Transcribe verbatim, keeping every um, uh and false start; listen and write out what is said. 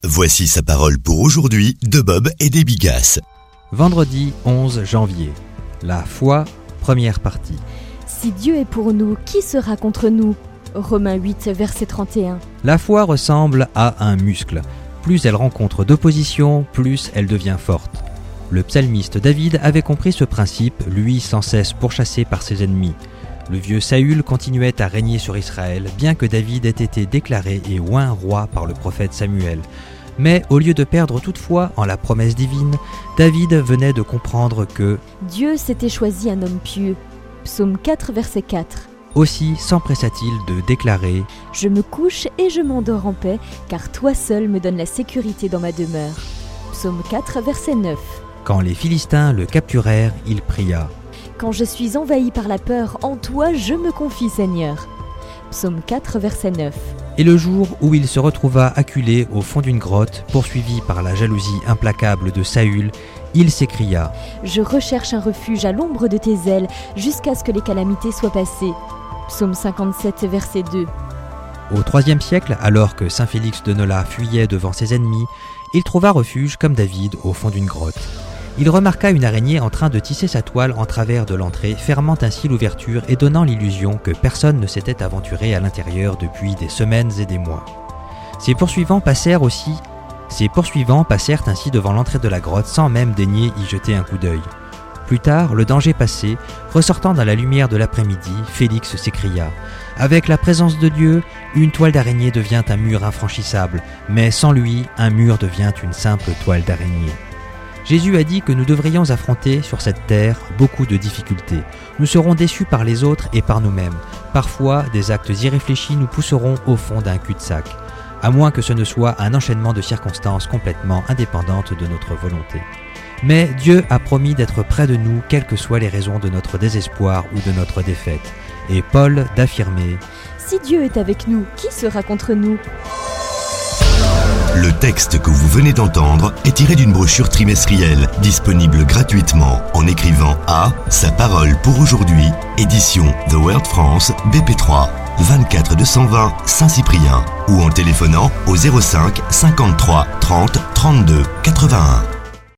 Voici sa parole pour aujourd'hui de Bob et des Bigasses. Vendredi onze janvier. La foi, première partie. Si Dieu est pour nous, qui sera contre nous ? Romains huit, verset trente et un. La foi ressemble à un muscle. Plus elle rencontre d'opposition, plus elle devient forte. Le psalmiste David avait compris ce principe, lui sans cesse pourchassé par ses ennemis. Le vieux Saül continuait à régner sur Israël, bien que David ait été déclaré et oint roi par le prophète Samuel. Mais au lieu de perdre toute foi en la promesse divine, David venait de comprendre que Dieu s'était choisi un homme pieux. Psaume quatre, verset quatre. Aussi s'empressa-t-il de déclarer « Je me couche et je m'endors en paix, car toi seul me donnes la sécurité dans ma demeure. » Psaume quatre, verset neuf. Quand les Philistins le capturèrent, il pria « Quand je suis envahi par la peur, en toi je me confie, Seigneur. » Psaume quatre, verset neuf. Et le jour où il se retrouva acculé au fond d'une grotte, poursuivi par la jalousie implacable de Saül, il s'écria « Je recherche un refuge à l'ombre de tes ailes, jusqu'à ce que les calamités soient passées. » Psaume cinquante-sept, verset deux. Au troisième siècle, alors que saint Félix de Nola fuyait devant ses ennemis, il trouva refuge, comme David, au fond d'une grotte. Il remarqua une araignée en train de tisser sa toile en travers de l'entrée, fermant ainsi l'ouverture et donnant l'illusion que personne ne s'était aventuré à l'intérieur depuis des semaines et des mois. Ses poursuivants passèrent aussi, ses poursuivants passèrent ainsi devant l'entrée de la grotte sans même daigner y jeter un coup d'œil. Plus tard, le danger passé, ressortant dans la lumière de l'après-midi, Félix s'écria « Avec la présence de Dieu, une toile d'araignée devient un mur infranchissable, mais sans lui, un mur devient une simple toile d'araignée. » Jésus a dit que nous devrions affronter sur cette terre beaucoup de difficultés. Nous serons déçus par les autres et par nous-mêmes. Parfois, des actes irréfléchis nous pousseront au fond d'un cul-de-sac, à moins que ce ne soit un enchaînement de circonstances complètement indépendantes de notre volonté. Mais Dieu a promis d'être près de nous, quelles que soient les raisons de notre désespoir ou de notre défaite. Et Paul d'affirmer « Si Dieu est avec nous, qui sera contre nous ?» Le texte que vous venez d'entendre est tiré d'une brochure trimestrielle disponible gratuitement en écrivant à Sa parole pour aujourd'hui, édition The World France B P trois, vingt-quatre deux cent vingt Saint-Cyprien ou en téléphonant au zéro cinq cinquante-trois trente trente-deux quatre-vingt-un.